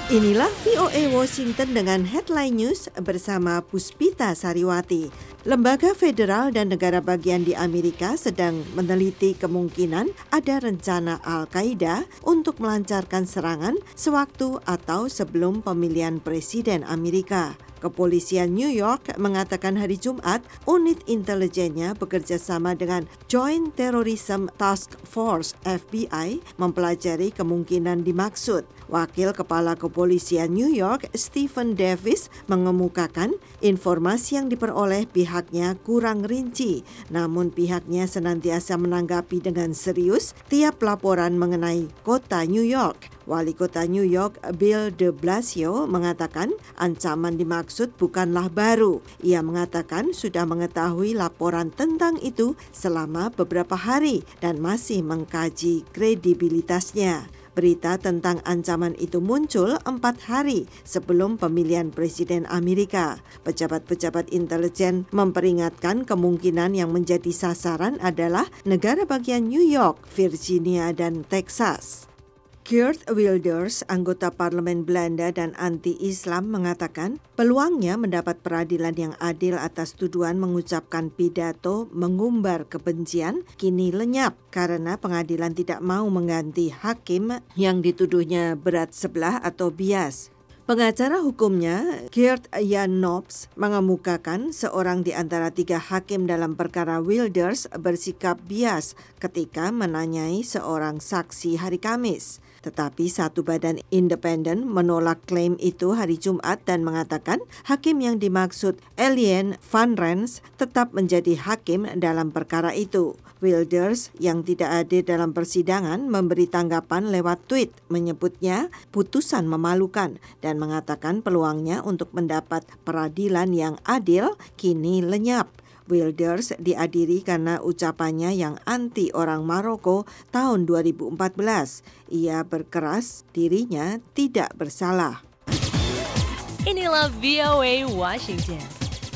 Inilah VOA Washington dengan headline news bersama Puspita Sariwati. Lembaga federal dan negara bagian di Amerika sedang meneliti kemungkinan ada rencana Al-Qaeda untuk melancarkan serangan sewaktu atau sebelum pemilihan presiden Amerika. Kepolisian New York mengatakan hari Jumat unit intelijennya bekerja sama dengan Joint Terrorism Task Force FBI mempelajari kemungkinan dimaksud. Wakil Kepala Kepolisian New York Stephen Davis mengemukakan informasi yang diperoleh pihaknya kurang rinci, namun pihaknya senantiasa menanggapi dengan serius tiap laporan mengenai kota New York. Wali kota New York Bill de Blasio mengatakan ancaman dimaksud bukanlah baru. Ia mengatakan sudah mengetahui laporan tentang itu selama beberapa hari dan masih mengkaji kredibilitasnya. Berita tentang ancaman itu muncul 4 hari sebelum pemilihan presiden Amerika. Pejabat-pejabat intelijen memperingatkan kemungkinan yang menjadi sasaran adalah negara bagian New York, Virginia, dan Texas. Geert Wilders, anggota parlemen Belanda dan anti-Islam, mengatakan peluangnya mendapat peradilan yang adil atas tuduhan mengucapkan pidato mengumbar kebencian kini lenyap karena pengadilan tidak mau mengganti hakim yang dituduhnya berat sebelah atau bias. Pengacara hukumnya, Geert Jan Nobs, mengemukakan seorang di antara 3 hakim dalam perkara Wilders bersikap bias ketika menanyai seorang saksi hari Kamis. Tetapi satu badan independen menolak klaim itu hari Jumat dan mengatakan hakim yang dimaksud Eliane van Rens tetap menjadi hakim dalam perkara itu. Wilders yang tidak hadir dalam persidangan memberi tanggapan lewat tweet menyebutnya putusan memalukan dan mengatakan peluangnya untuk mendapat peradilan yang adil kini lenyap. Wilders diadili karena ucapannya yang anti orang Maroko tahun 2014. Ia berkeras dirinya tidak bersalah. Inilah VOA Washington.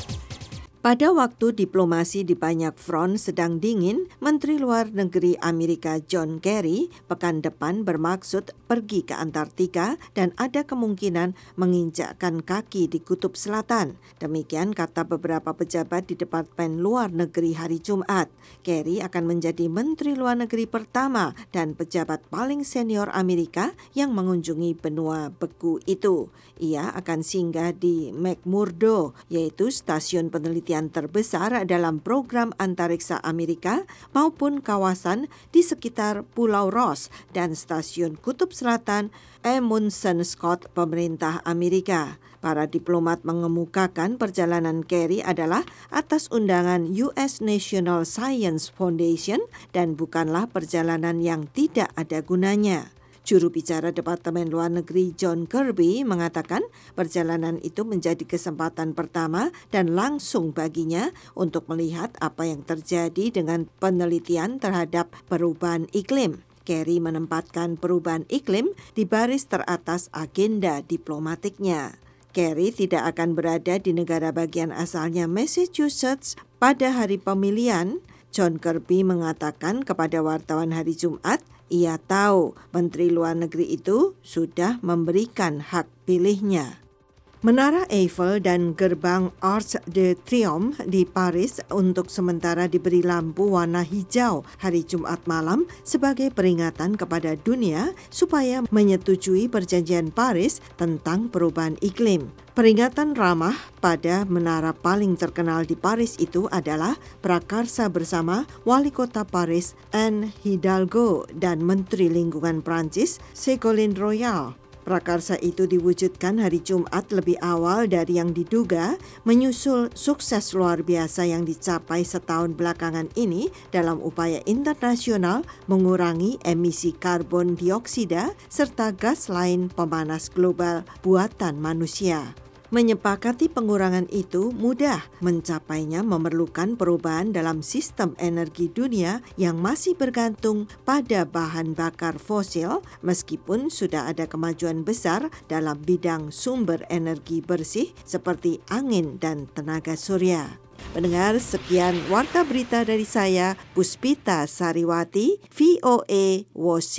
Pada waktu diplomasi di banyak front sedang dingin, Menteri Luar Negeri Amerika John Kerry pekan depan bermaksud pergi ke Antartika dan ada kemungkinan menginjakkan kaki di Kutub Selatan. Demikian kata beberapa pejabat di Departemen Luar Negeri hari Jumat. Kerry akan menjadi Menteri Luar Negeri pertama dan pejabat paling senior Amerika yang mengunjungi benua beku itu. Ia akan singgah di McMurdo, yaitu stasiun penelitian terbesar dalam program antariksa Amerika maupun kawasan di sekitar Pulau Ross dan stasiun Kutub Selatan Amundsen Scott pemerintah Amerika. Para diplomat mengemukakan perjalanan Kerry adalah atas undangan US National Science Foundation dan bukanlah perjalanan yang tidak ada gunanya. Juru bicara Departemen Luar Negeri John Kirby mengatakan perjalanan itu menjadi kesempatan pertama dan langsung baginya untuk melihat apa yang terjadi dengan penelitian terhadap perubahan iklim. Kerry menempatkan perubahan iklim di baris teratas agenda diplomatiknya. Kerry tidak akan berada di negara bagian asalnya Massachusetts pada hari pemilihan. John Kirby mengatakan kepada wartawan hari Jumat, ia tahu Menteri Luar Negeri itu sudah memberikan hak pilihnya. Menara Eiffel dan gerbang Arc de Triomphe di Paris untuk sementara diberi lampu warna hijau hari Jumat malam sebagai peringatan kepada dunia supaya menyetujui perjanjian Paris tentang perubahan iklim. Peringatan ramah pada menara paling terkenal di Paris itu adalah prakarsa bersama Wali Kota Paris Anne Hidalgo dan Menteri Lingkungan Prancis Ségolène Royal. Prakarsa itu diwujudkan hari Jumat lebih awal dari yang diduga, menyusul sukses luar biasa yang dicapai setahun belakangan ini dalam upaya internasional mengurangi emisi karbon dioksida serta gas lain pemanas global buatan manusia. Menyepakati pengurangan itu mudah, mencapainya memerlukan perubahan dalam sistem energi dunia yang masih bergantung pada bahan bakar fosil meskipun sudah ada kemajuan besar dalam bidang sumber energi bersih seperti angin dan tenaga surya. Pendengar, sekian warta berita dari saya, Puspita Sariwati, VOA Washington.